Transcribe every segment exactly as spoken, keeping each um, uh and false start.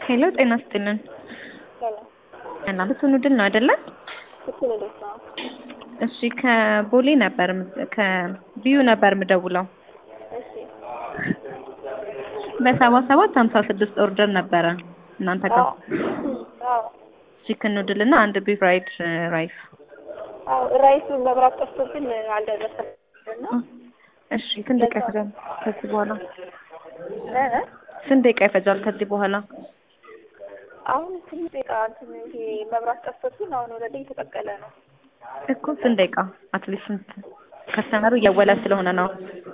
ሄሎ ጤና ይስጥልን። ሰላም እና ብትኑድል ነው አይደለ? ብትኑድል ነው። እሺ ከቦሌ ነበር ከቢዩ ነበር የምደውለው። እሺ በሰባ ሰባት ሀምሳ ስድስት ኦርደር ነበረ እናንተ ጋር አዎ አዎ ቺክን ኑድል እና አንድ ቢፍ ፍራይድ ራይስ። አዎ ራይሱ መብራት ጠፍቶብን አልደረሰም እና እሺ ስንት ደቂቃ ይፈጃል ከዚህ በኋላ? እ ስንት ደቂቃ ይፈጃል ከዚህ በኋላ? አሁን ትንሽ ደቂቃ እንትን ይሄ መብራት ጠፍቶብን አሁን ወደ እየተቀቀለ ነው እኮ ስንት ደቂቃ አትሊስት ስንት ከስተመሩ እየወለ ስለሆነ ነው።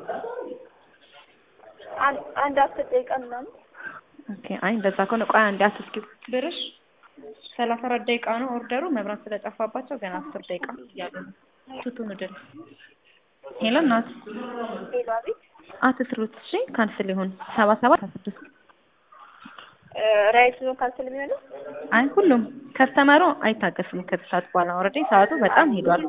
አንድ አንድ አስር ደቂቃ ምናምን። ኦኬ አይ እንደዛ ከሆነ ቆይ አንዴ አትስኪው ብርሽ ሰላሳ አራት ደቂቃ ነው ኦርደሩ መብራት ስለጠፋባቸው ገና አስር ደቂቃ እያሉ ነው። ቱቱ ኑድል ሄሎ እናት ሄሎ አቤት አትስሩት እሺ ካንስል ይሁን ሰባ ሰባት ስድስት ራይሱ ነው ካንስል የሚሆነው? አይ ሁሉም ከስተመሩ አይታገስም ከሰዓት በኋላ ኦልሬዲ ሰዓቱ በጣም ሄዷል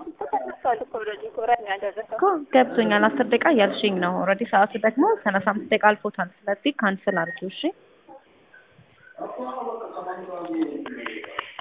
እኮ ገብቶኛል። አስር ደቂቃ እያልሽኝ ነው ኦልሬዲ ሰዓቱ ደግሞ ሰላሳ አምስት ደቂቃ አልፎታል። ስለዚህ ካንስል አድርጊው እሺ።